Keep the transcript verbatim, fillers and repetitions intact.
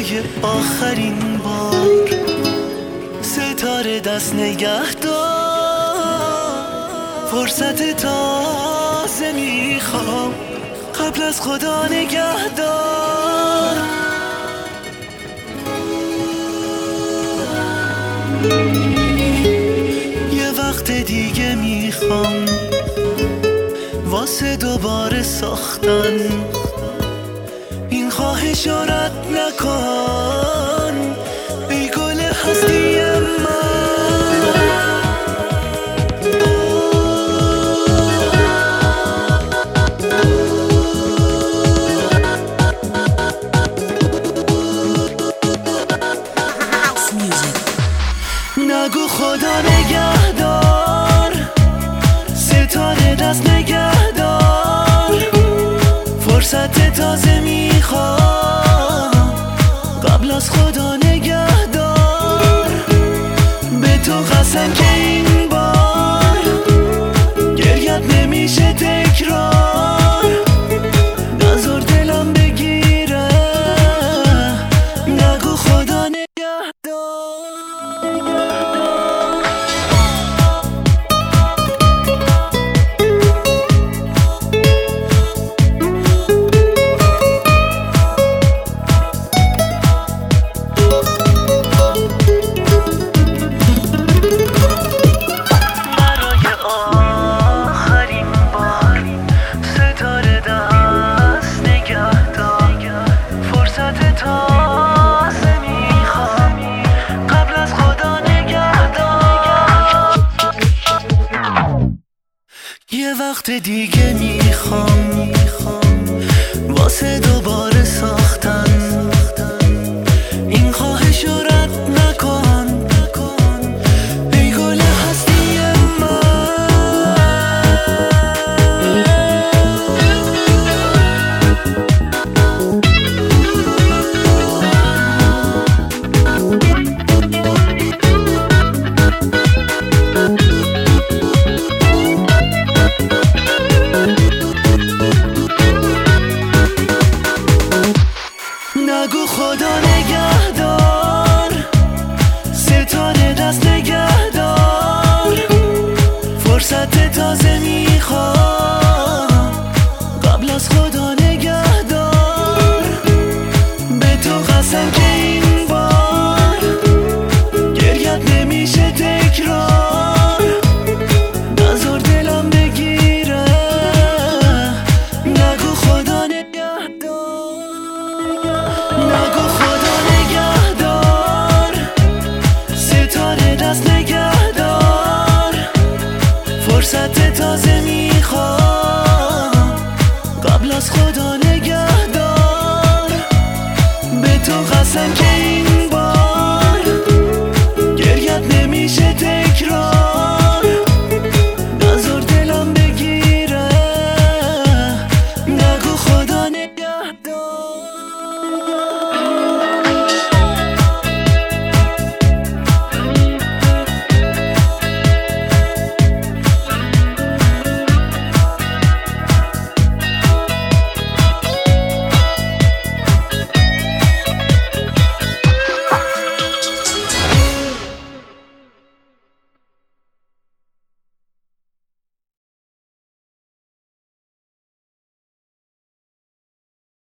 برای آخرین بار ستاره دست نگه دار، فرصت تازه میخوام قبل از خدا نگه دار. یه وقت دیگه میخوام واسه دوباره ساختن این خواهشا رد نکن ای گل هستی من. نگو خدا نگهدار، ستاره دست نگهدار، فرصت تازه میخوام قبل از خدا نگهدار. به تو قسم که این بار گریت نمیشه تکرار، نذار دلم بگیره نگو خدا نگهدار. یه وقت دیگه میخوام واسه دوباره ساختن این خواهش رو رد نکن ای گل هستی نگو خدا نگهدار، ستاره دست نگهدار، فرصت تازه میخوام قبل از خدا نگهدار. به تو قسم که این بار گریت نمیشه تکرار، نذار دلم بگیره نگو خدا نگهدار. نگو خدا نگهدار، ستاره دست نگهدار، فرصت تازه میخوام قبل از خدا